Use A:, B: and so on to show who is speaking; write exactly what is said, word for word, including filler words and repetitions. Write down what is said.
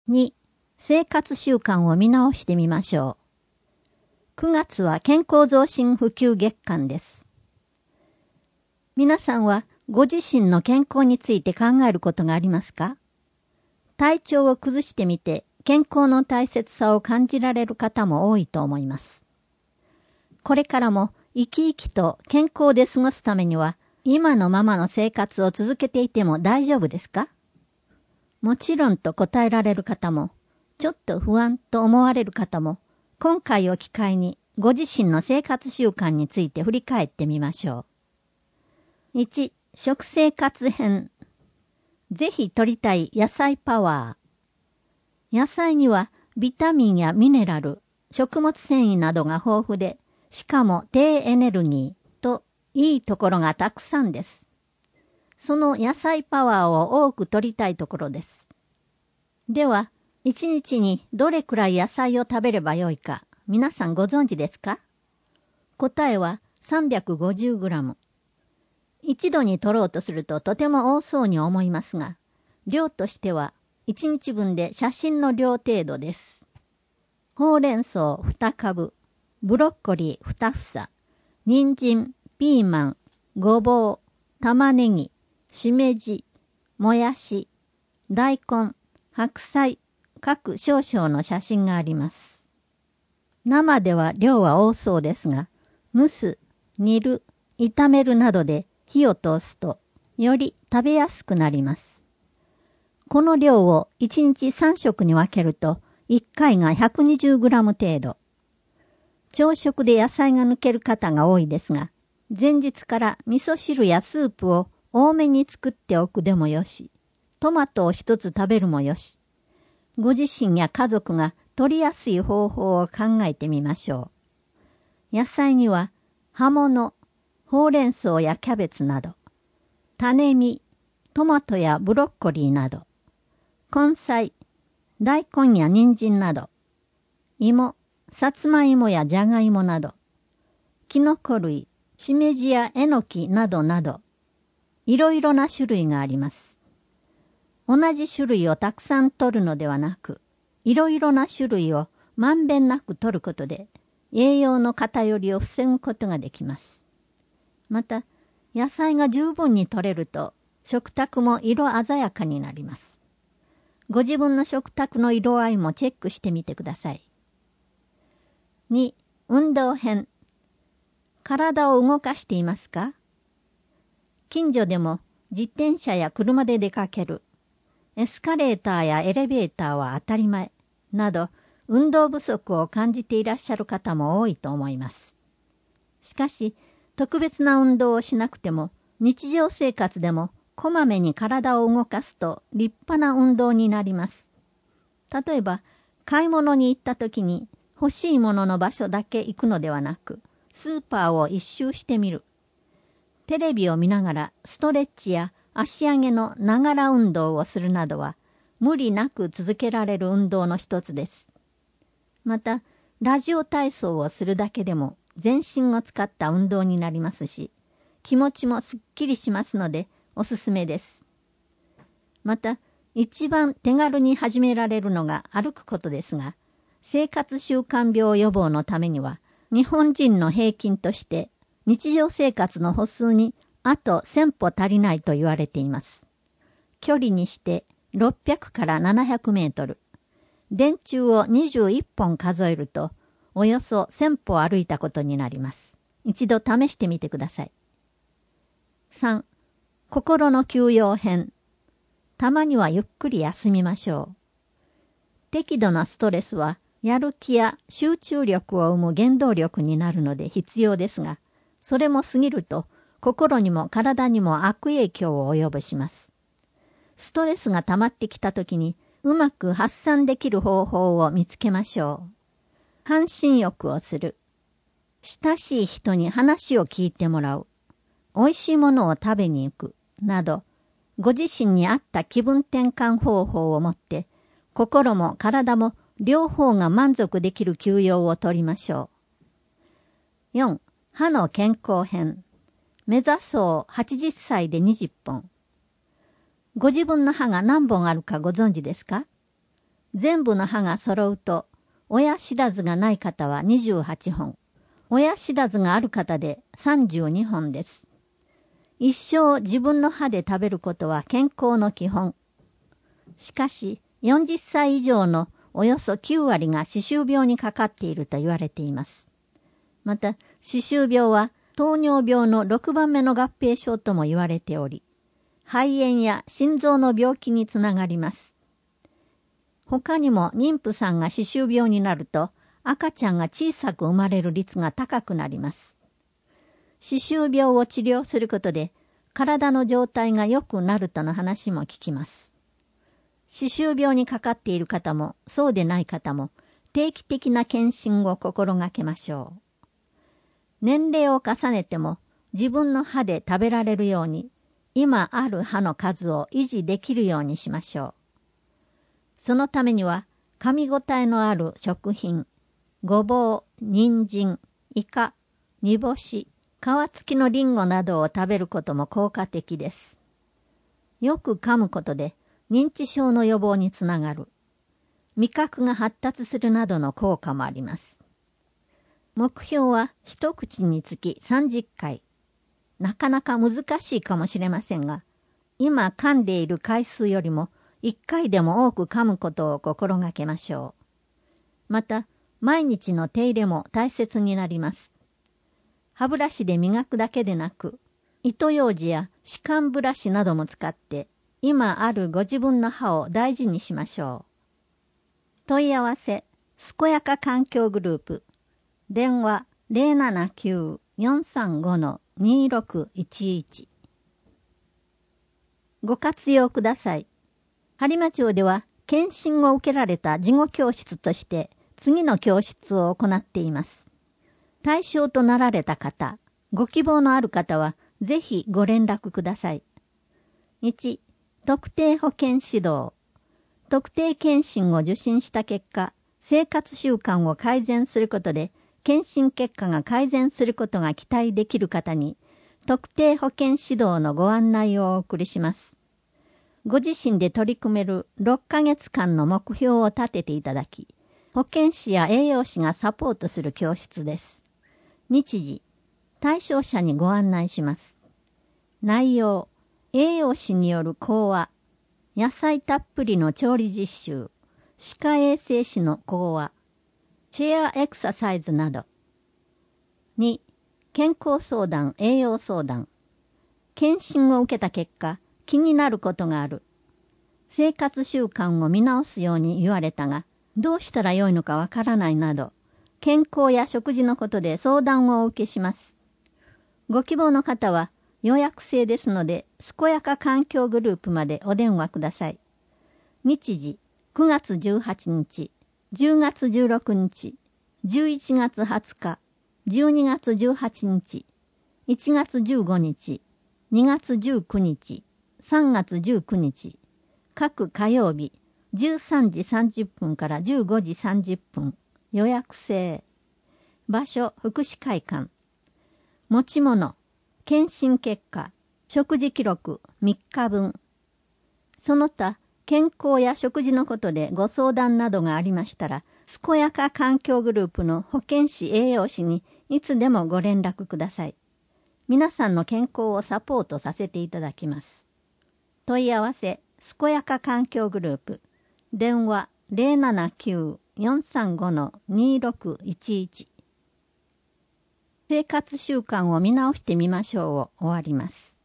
A: に、生活習慣を見直してみましょう。くがつは健康増進普及月間です。皆さんはご自身の健康について考えることがありますか？体調を崩してみて健康の大切さを感じられる方も多いと思います。これからも生き生きと健康で過ごすためには今のままの生活を続けていても大丈夫ですか？もちろんと答えられる方も、ちょっと不安と思われる方も、今回を機会にご自身の生活習慣について振り返ってみましょう。いち、食生活編。ぜひ摂りたい野菜パワー。野菜にはビタミンやミネラル、食物繊維などが豊富で、しかも低エネルギーといいところがたくさんです。その野菜パワーを多く摂りたいところです。では、一日にどれくらい野菜を食べればよいか、皆さんご存知ですか？答えは さんびゃくごじゅうグラム。一度に摂ろうとするととても多そうに思いますが、量としてはいちにちぶんで写真の量程度です。ほうれん草にかぶ、ブロッコリーに房、人参、ピーマン、ごぼう、玉ねぎ、しめじ、もやし、大根、白菜、各少々の写真があります。生では量は多そうですが、蒸す、煮る、炒めるなどで火を通すと、より食べやすくなります。この量をいちにちさん食に分けると、いっかいが ひゃくにじゅうグラム 程度。朝食で野菜が抜ける方が多いですが、前日から味噌汁やスープを多めに作っておくでもよし、トマトを一つ食べるもよし、ご自身や家族が取りやすい方法を考えてみましょう。野菜には葉物、ほうれん草やキャベツなど、種実、トマトやブロッコリーなど、根菜、大根や人参など、芋、さつまいもやじゃがいもなど、きのこ類、しめじやえのきなどなど、いろいろな種類があります。同じ種類をたくさん摂るのではなく、いろいろな種類をまんべんなく摂ることで、栄養の偏りを防ぐことができます。また、野菜が十分に摂れると、食卓も色鮮やかになります。ご自分の食卓の色合いもチェックしてみてください。に、運動編。体を動かしていますか？近所でも自転車や車で出かける、エスカレーターやエレベーターは当たり前など、運動不足を感じていらっしゃる方も多いと思います。しかし、特別な運動をしなくても、日常生活でもこまめに体を動かすと立派な運動になります。例えば、買い物に行った時に欲しいものの場所だけ行くのではなく、スーパーを一周してみる。テレビを見ながらストレッチや足上げのながら運動をするなどは無理なく続けられる運動の一つです。また、ラジオ体操をするだけでも全身を使った運動になりますし、気持ちもすっきりしますのでおすすめです。また、一番手軽に始められるのが歩くことですが、生活習慣病予防のためには、日本人の平均として日常生活の歩数にあとせん歩足りないと言われています。距離にしてろっぴゃくからななひゃくメートル。電柱をにじゅういっぽん数えると、およそせん歩歩いたことになります。一度試してみてください。さん、心の休養編。たまにはゆっくり休みましょう。適度なストレスは、やる気や集中力を生む原動力になるので必要ですが、それも過ぎると心にも体にも悪影響を及ぼします。ストレスが溜まってきたときにうまく発散できる方法を見つけましょう。半身浴をする。親しい人に話を聞いてもらう。おいしいものを食べに行く。など、ご自身に合った気分転換方法を持って、心も体も両方が満足できる休養をとりましょう。よん、歯の健康編。目指そうはちじゅっさいでにじゅっぽん。ご自分の歯が何本あるかご存知ですか？ 全部の歯が揃うと、親知らずがない方はにじゅうはちほん、親知らずがある方でさんじゅうにほんです。一生自分の歯で食べることは健康の基本。しかし、よんじゅっさい以上のおよそきゅうわりが歯周病にかかっていると言われています。また、歯周病は糖尿病のろくばんめの合併症とも言われており、肺炎や心臓の病気につながります。他にも妊婦さんが歯周病になると赤ちゃんが小さく生まれる率が高くなります。歯周病を治療することで体の状態が良くなるとの話も聞きます。歯周病にかかっている方もそうでない方も定期的な検診を心がけましょう。年齢を重ねても自分の歯で食べられるように今ある歯の数を維持できるようにしましょう。そのためには噛み応えのある食品、ごぼう、人参、イカ、煮干し、皮付きのリンゴなどを食べることも効果的です。よく噛むことで認知症の予防につながる。味覚が発達するなどの効果もあります。目標は一口につきさんじゅっかい。なかなか難しいかもしれませんが、今噛んでいる回数よりもいっかいでも多く噛むことを心がけましょう。また、毎日の手入れも大切になります。歯ブラシで磨くだけでなく、糸ようじや歯間ブラシなども使って、今あるご自分の歯を大事にしましょう。問い合わせ、すこやか環境グループ。電話 ゼロななきゅう よんさんご にろくいちいち。ご活用ください。播磨町では検診を受けられた事後教室として次の教室を行っています。対象となられた方、ご希望のある方はぜひご連絡ください。いち、特定保健指導。特定健診を受診した結果、生活習慣を改善することで、検診結果が改善することが期待できる方に、特定保健指導のご案内をお送りします。ご自身で取り組めるろっかげつかんの目標を立てていただき、保健師や栄養士がサポートする教室です。日時、対象者にご案内します。内容、栄養士による講話、野菜たっぷりの調理実習、歯科衛生士の講話、チェアエクササイズなど。に、健康相談、栄養相談。検診を受けた結果、気になることがある。生活習慣を見直すように言われたが、どうしたらよいのかわからないなど、健康や食事のことで相談をお受けします。ご希望の方は予約制ですので、すこやか環境グループまでお電話ください。日時、くがつじゅうはちにち、じゅうがつじゅうろくにち、じゅういちがつはつか、じゅうにがつじゅうはちにち、いちがつじゅうごにち、にがつじゅうくにち、さんがつじゅうくにち、各火曜日、じゅうさんじさんじゅっぷんからじゅうごじさんじゅっぷん、予約制。場所、福祉会館。持ち物、検診結果、食事記録みっかぶん。その他、健康や食事のことでご相談などがありましたら、すこやか環境グループの保健師栄養士にいつでもご連絡ください。皆さんの健康をサポートさせていただきます。問い合わせ、すこやか環境グループ。電話 ゼロななきゅう よんさんご にろくいちいち。生活習慣を見直してみましょうを終わります。